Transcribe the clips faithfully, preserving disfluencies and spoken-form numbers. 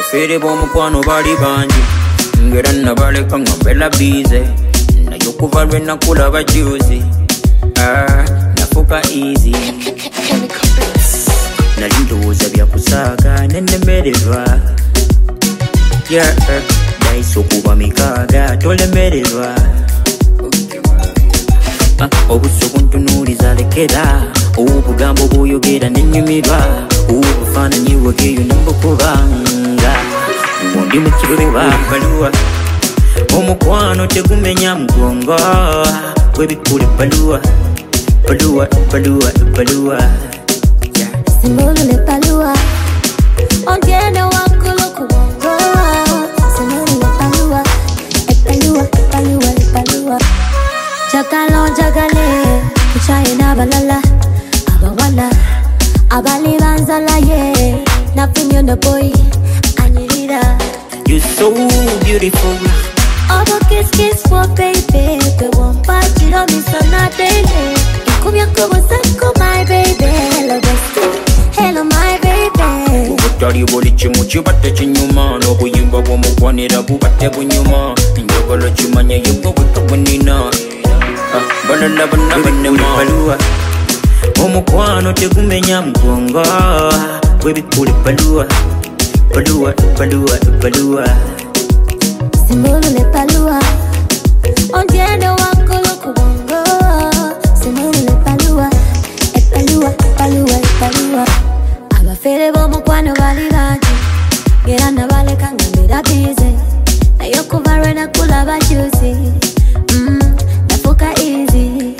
Abafere b'omukwano bali bangi ngera nabaleka nga mbela bize naye okuva lwe nakulaba juicy ah, nafuka easy nali ndowooza byakusaaga nenemererwa yeah, dayise okuba mikaaga tolemererwa ah, obusuku ntunuuliza lekera obugambo bw'oyogera nenyumirwa obufaananyi bwegeyo nembukubanga ngondi mu kifuba baluwa omukwano tegumenya mugongo webikula baluwa baluwa baluwa baluwa simulule baluwa ongene wakulu kubongo simulule baluwa baluwa baluwa baluwa jagalo jagale kuchaye nabalala abawala abali banzala ye napinyo no boy anyirira. You're so beautiful. Obo kiss kiss for baby, the one part you don't miss on a daily. Come here, come on, come my baby. Hello, bestie. Hello, my baby. Ubutari boli chimu chibate chinyuma no buyimba bwo mukwanira bubate bunyuma njogolo chimanye yimbo butobunina banana banana banema baluwa omukwano tegumenya mugongo webikule baluwa baluwa baluwa baluwa simulule baluwa ondiende wakulu kubongo simulule baluwa baluwa baluwa baluwa abafere b'omukwano bali bangi ngera nabaleka nga mbera bize naye okuva lwe nakulaba juicy mm, nafuka easy.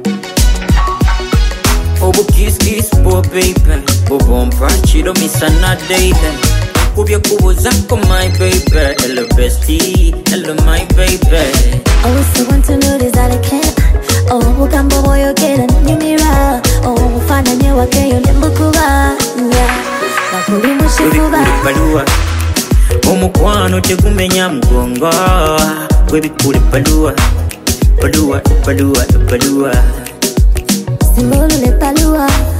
Obu kiss kiss bo baby bobo mpachiro misana daily kubye kubuzako my baby hello bestie hello my baby. Oh, so want to know this that I can't. Oh, bugambo boyogera nyumira. Oh, ufananye wakeyo nembukuba. Yeah, nakuli mushifuba. Baluwa omukwano tegumenya mugongo webikule baluwa baluwa baluwa baluwa simulule baluwa